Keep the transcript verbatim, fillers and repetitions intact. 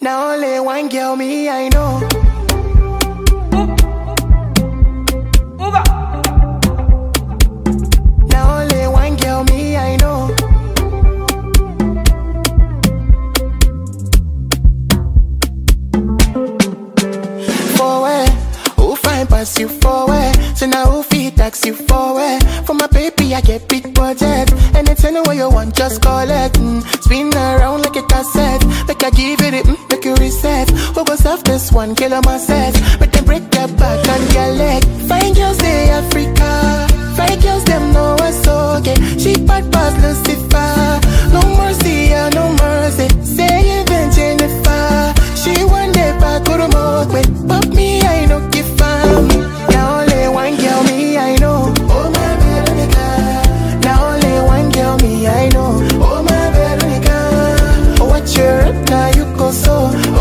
Now only one girl me I know. Now only one girl me I know. Forward, who find pass you forward? So now who feed tax you forward? For my baby I get big budget. Anything where you want just call it. mm. Spin around like a cassette. Make I give it, mm, make you reset. Who goes off this one, kill on my set. But then break your back and your leg. Fine girls they Africa. Fine girls them know what's okay. She bad pass Lucifer. No mercy, yeah, no mercy. Say even Jennifer. She one day back to the most way. But me I no give fam. Now only one girl me I know. Oh my Veronica. Now only one girl me I know. Oh my Veronica. Oh what you're up now you go so.